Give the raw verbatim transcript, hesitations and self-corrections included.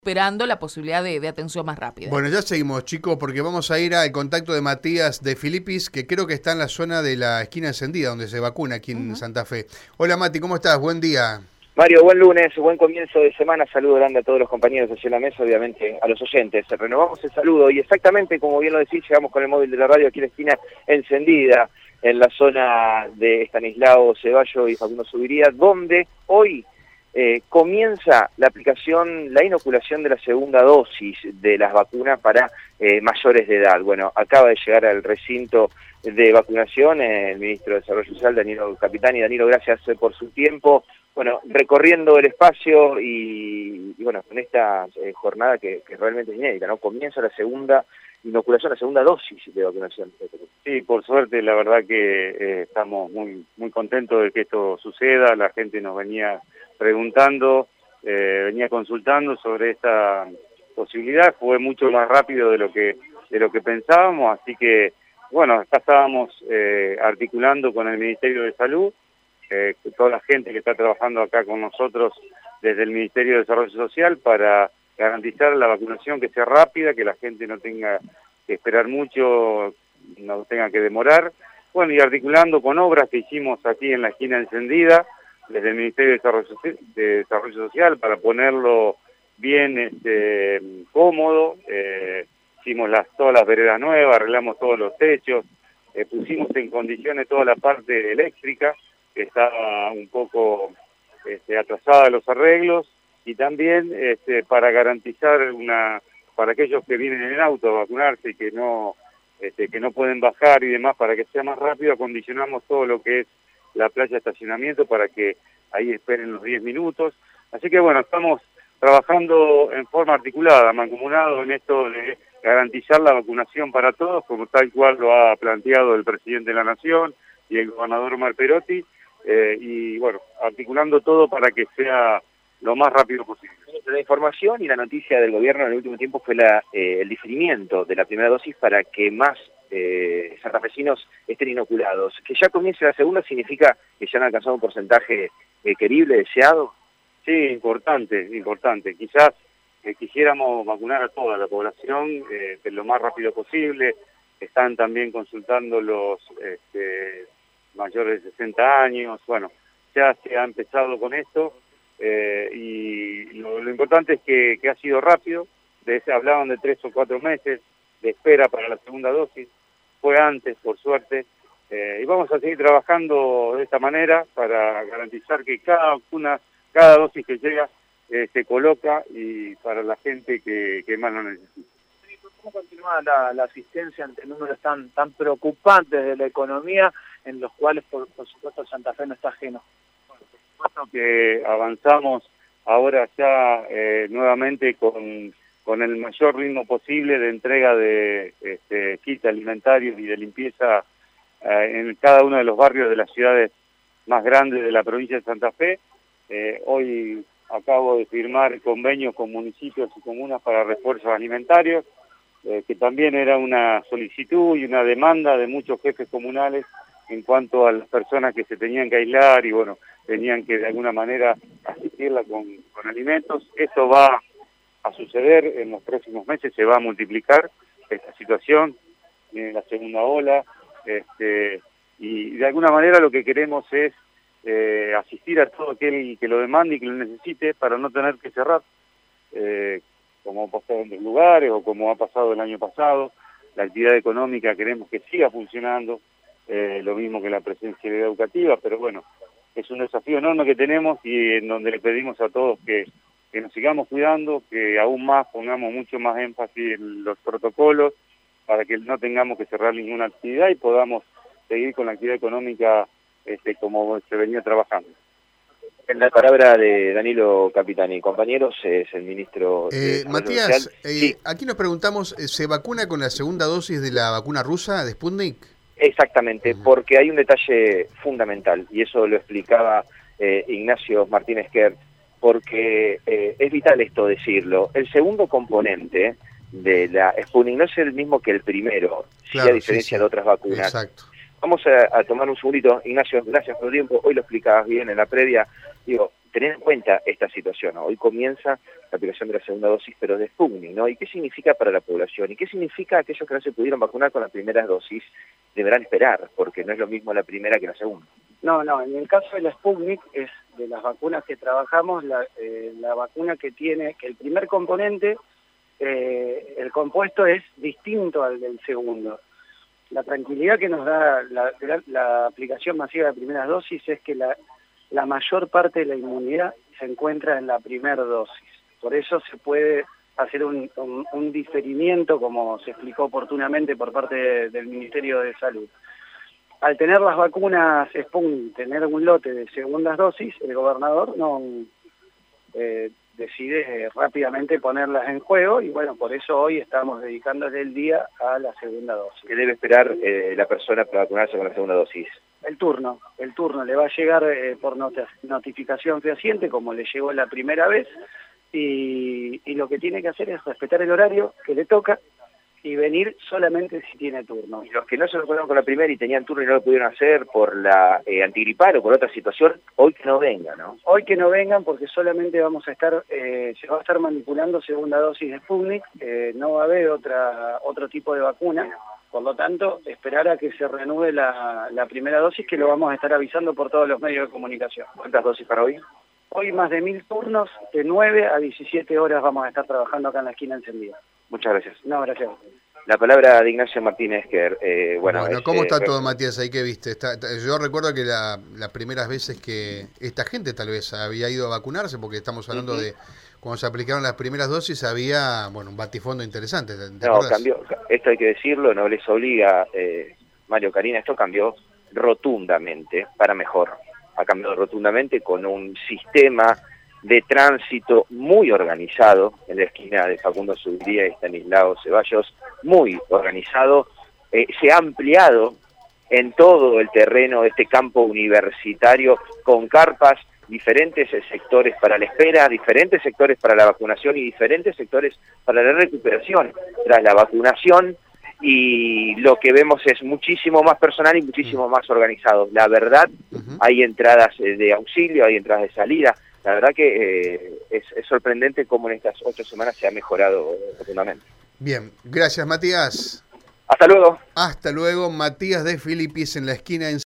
esperando la posibilidad de, de atención más rápida. Bueno, ya seguimos, chicos, porque vamos a ir al contacto de Matías de Filipis, que creo que está en la zona de la esquina encendida, donde se vacuna aquí en uh-huh. Santa Fe. Hola, Mati, ¿cómo estás? Buen día. Mario, buen lunes, buen comienzo de semana. Saludo grande a todos los compañeros de la mesa, obviamente a los oyentes. Renovamos el saludo y exactamente, como bien lo decís, llegamos con el móvil de la radio aquí en la esquina encendida, en la zona de Estanislao Ceballo y Facundo Subiría, donde hoy eh, comienza la aplicación, la inoculación de la segunda dosis de las vacunas para eh, mayores de edad. Bueno, acaba de llegar al recinto de vacunación el ministro de Desarrollo Social, Danilo Capitani. Danilo, gracias por su tiempo. Bueno, recorriendo el espacio y, y bueno, con esta eh, jornada que, que realmente es inédita, ¿no? Comienza la segunda inoculación, la segunda dosis de vacunación. Sí, por suerte, la verdad que eh, estamos muy muy contentos de que esto suceda. La gente nos venía preguntando, eh, venía consultando sobre esta posibilidad. Fue mucho más rápido de lo que de lo que pensábamos, así que, bueno, acá estábamos eh, articulando con el Ministerio de Salud, eh, toda la gente que está trabajando acá con nosotros desde el Ministerio de Desarrollo Social para garantizar la vacunación que sea rápida, que la gente no tenga que esperar mucho, no tenga que demorar. Bueno, y articulando con obras que hicimos aquí en la esquina encendida, desde el Ministerio de Desarrollo, de Desarrollo Social, para ponerlo bien este, cómodo. Eh, hicimos las, todas las veredas nuevas, arreglamos todos los techos, eh, pusimos en condiciones toda la parte eléctrica, que estaba un poco este, atrasada los arreglos, y también este, para garantizar una, para aquellos que vienen en auto a vacunarse y que no, este, que no pueden bajar y demás, para que sea más rápido, acondicionamos todo lo que es la playa de estacionamiento para que ahí esperen los diez minutos. Así que bueno, estamos trabajando en forma articulada, mancomunado en esto de garantizar la vacunación para todos, como tal cual lo ha planteado el presidente de la Nación y el gobernador Omar Perotti, eh, y bueno, articulando todo para que sea lo más rápido posible. La información y la noticia del gobierno en el último tiempo fue la, eh, el diferimiento de la primera dosis para que más eh, santafesinos estén inoculados. Que ya comience la segunda significa que ya han alcanzado un porcentaje eh, querible, deseado. Sí, importante, importante. Quizás eh, quisiéramos vacunar a toda la población eh, lo más rápido posible. Están también consultando los este, mayores de sesenta años. Bueno, ya se ha empezado con esto. Eh, y lo, lo importante es que, que ha sido rápido. De, hablaban de tres o cuatro meses de espera para la segunda dosis, fue antes, por suerte, eh, y vamos a seguir trabajando de esta manera para garantizar que cada vacuna, cada dosis que llega eh, se coloca y para la gente que, que más lo necesita. ¿Cómo continúa la, la asistencia ante números tan, tan preocupantes de la economía, en los cuales, por, por supuesto, Santa Fe no está ajeno? Que avanzamos ahora ya eh, nuevamente con, con el mayor ritmo posible de entrega de este, kits alimentarios y de limpieza eh, en cada uno de los barrios de las ciudades más grandes de la provincia de Santa Fe. Eh, hoy acabo de firmar convenios con municipios y comunas para refuerzos alimentarios, eh, que también era una solicitud y una demanda de muchos jefes comunales en cuanto a las personas que se tenían que aislar y bueno, tenían que de alguna manera asistirla con, con alimentos. Eso va a suceder en los próximos meses, se va a multiplicar esta situación, viene la segunda ola, este, y de alguna manera lo que queremos es eh, asistir a todo aquel que lo demande y que lo necesite para no tener que cerrar, eh, como ha pasado en otros lugares o como ha pasado el año pasado. La actividad económica queremos que siga funcionando, eh, lo mismo que la presencialidad educativa, pero bueno, es un desafío enorme que tenemos y en donde le pedimos a todos que, que nos sigamos cuidando, que aún más pongamos mucho más énfasis en los protocolos para que no tengamos que cerrar ninguna actividad y podamos seguir con la actividad económica este, como se venía trabajando. En la palabra de Danilo Capitani, compañeros, es el ministro eh, de Matías, Social. Eh, sí. Aquí nos preguntamos, ¿se vacuna con la segunda dosis de la vacuna rusa de Sputnik? Exactamente, porque hay un detalle fundamental, y eso lo explicaba eh, Ignacio Martínez Kerr, porque eh, es vital esto decirlo. El segundo componente de la Sputnik no es el mismo que el primero, claro, sí, a diferencia sí, sí. de otras vacunas. Exacto. Vamos a, a tomar un segundito. Ignacio, gracias por el tiempo. Hoy lo explicabas bien en la previa. Digo, tener en cuenta esta situación, ¿no? Hoy comienza la aplicación de la segunda dosis, pero de Sputnik, ¿no? ¿Y qué significa para la población? ¿Y qué significa aquellos que no se pudieron vacunar con las primeras dosis? Deberán esperar, porque no es lo mismo la primera que la segunda. No, no, en el caso de la Sputnik, es de las vacunas que trabajamos, la, eh, la vacuna que tiene, que el primer componente, eh, el compuesto es distinto al del segundo. La tranquilidad que nos da la, la, la aplicación masiva de primeras dosis es que la, la mayor parte de la inmunidad se encuentra en la primera dosis. Por eso se puede hacer un, un, un diferimiento, como se explicó oportunamente por parte de, del Ministerio de Salud. Al tener las vacunas Sputnik, tener un lote de segundas dosis, el gobernador no eh, decide eh, rápidamente ponerlas en juego y bueno, por eso hoy estamos dedicándole el día a la segunda dosis. ¿Qué debe esperar eh, la persona para vacunarse con la segunda dosis? El turno, el turno le va a llegar eh, por not notificación fehaciente, como le llegó la primera vez, y, y lo que tiene que hacer es respetar el horario que le toca y venir solamente si tiene turno. Y los que no se vacunaron con la primera y tenían turno y no lo pudieron hacer por la eh, antigripal o por otra situación, hoy que no vengan, ¿no? Hoy que no vengan porque solamente vamos a estar, eh, se va a estar manipulando segunda dosis de Sputnik, eh, no va a haber otra otro tipo de vacuna. Por lo tanto, esperar a que se reanude la, la primera dosis, que lo vamos a estar avisando por todos los medios de comunicación. ¿Cuántas dosis para hoy? Hoy más de mil turnos, de nueve a diecisiete horas vamos a estar trabajando acá en la esquina encendida. Muchas gracias. No, gracias. La palabra de Ignacio Martínez, que eh, bueno... Bueno, es, ¿cómo está eh, todo, Matías? Ahí que viste. Está, está, yo recuerdo que la, las primeras veces que esta gente tal vez había ido a vacunarse, porque estamos hablando uh-huh. de cuando se aplicaron las primeras dosis, había bueno un batifondo interesante. ¿te no, acordás? Cambió, esto hay que decirlo, no les obliga, eh, Mario Karina, esto cambió rotundamente, para mejor. Ha cambiado rotundamente con un sistema de tránsito muy organizado en la esquina de Facundo Zubiría y Estanislao Ceballos, muy organizado, eh, se ha ampliado en todo el terreno de este campo universitario con carpas, diferentes sectores para la espera, diferentes sectores para la vacunación y diferentes sectores para la recuperación tras la vacunación, y lo que vemos es muchísimo más personal y muchísimo más organizado. La verdad, uh-huh. hay entradas de auxilio, hay entradas de salida. La verdad que eh, es, es sorprendente cómo en estas ocho semanas se ha mejorado profundamente. Bien, gracias Matías. Hasta luego. Hasta luego, Matías de Filipis en la esquina en